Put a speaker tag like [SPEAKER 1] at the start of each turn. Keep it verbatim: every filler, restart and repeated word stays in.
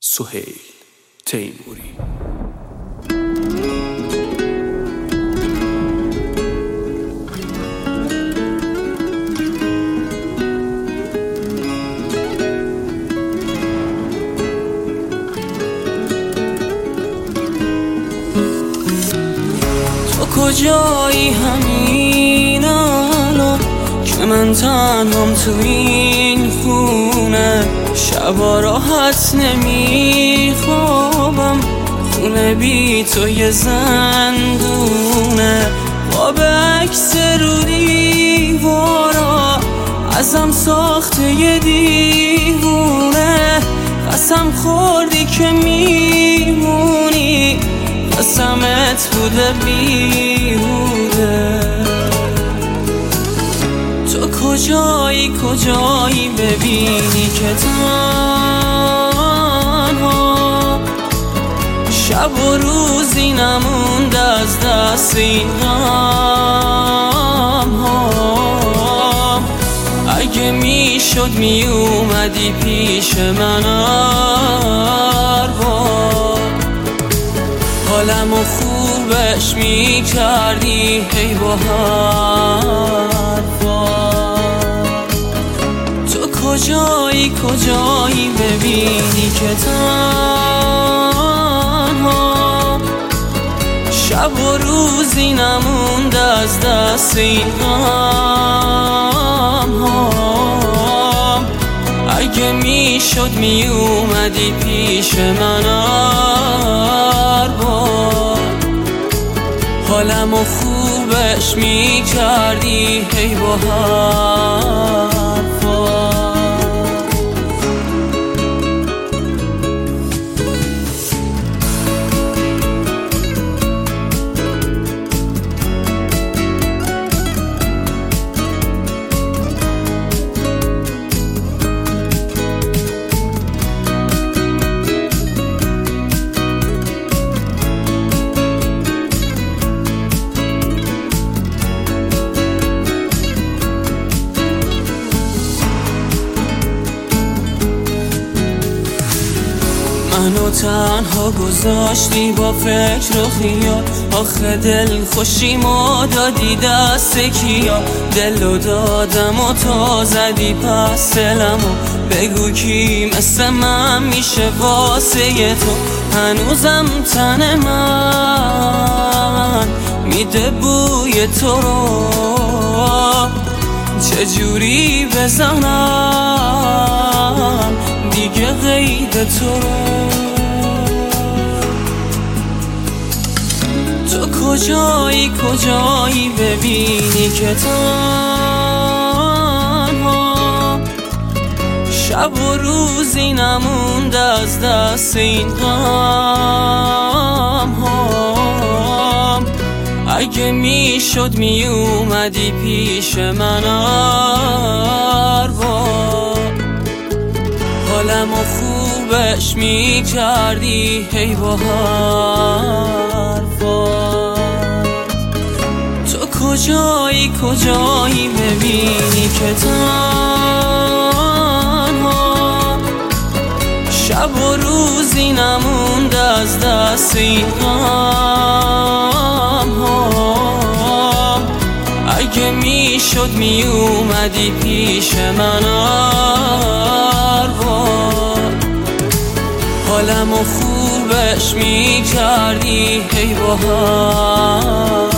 [SPEAKER 1] سهیل تیموری.
[SPEAKER 2] تو کجایی همین الان که من تنهام تو این خونه؟ شبا راحت نمیخوابم، خونه بی تو یه زندونه. خواب عکس رو دیوارا ازم ساخته یه دیوونه. قسم خوردی که میمونی، قسمت بوده بیهوده. تو کجایی کجایی ببینی که تنها شب و روزی نمونده از دست این غم ها. اگه میشد میومدی پیش من هر بار، حالمو خوبش میکردی هی با حرفا. تو کجایی کجایی ببینی که تنها شب و روزی نمونده از دست این غم ها. اگه میشد میومدی پیش من هر بار، حالمو خوبش میکردی هی با حرفا. منو تنها گذاشتی با فکر و خیال، آخه دل خوشیمو دادی دست کیا؟ دلو دادم و تا زدی پس دلمو، بگو کی مثل من میشه واسه تو؟ هنوزم تن من میده بوی تو رو، چجوری بزنم دیگه قید تو رو؟ تو کجایی کجایی ببینی که تنها شب و روزی نمونده از دست این غم ها. اگه میشد میومدی پیش من هر بار، حالمو خوبش میکردی هی با حرفا. تو کجایی کجایی ببینی که تنها شب و روزی نمونده از دست این غم ها. اگه میشد میومدی پیش من هر بار، حالمو خوبش میکردی هی با هم.